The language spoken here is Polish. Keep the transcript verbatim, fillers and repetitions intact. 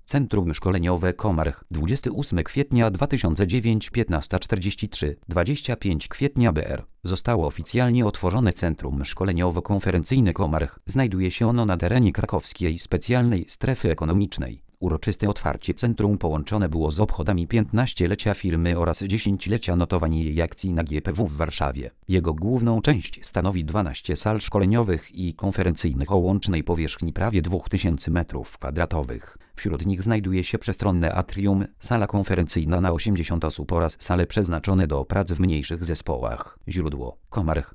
Centrum Szkoleniowe Komarch, dwudziestego ósmego kwietnia dwa tysiące dziewiątego, piętnasta czterdzieści trzy, dwudziestego piątego kwietnia B R. Zostało oficjalnie otworzone Centrum Szkoleniowo-Konferencyjne Komarch. Znajduje się ono na terenie Krakowskiej Specjalnej Strefy Ekonomicznej. Uroczyste otwarcie centrum połączone było z obchodami piętnastolecia firmy oraz dziesięciolecia notowań jej akcji na G P W w Warszawie. Jego główną część stanowi dwanaście sal szkoleniowych i konferencyjnych o łącznej powierzchni prawie dwa tysiące metrów kwadratowych. Wśród nich znajduje się przestronne atrium, sala konferencyjna na osiemdziesiąt osób oraz sale przeznaczone do prac w mniejszych zespołach. Źródło: Komarch,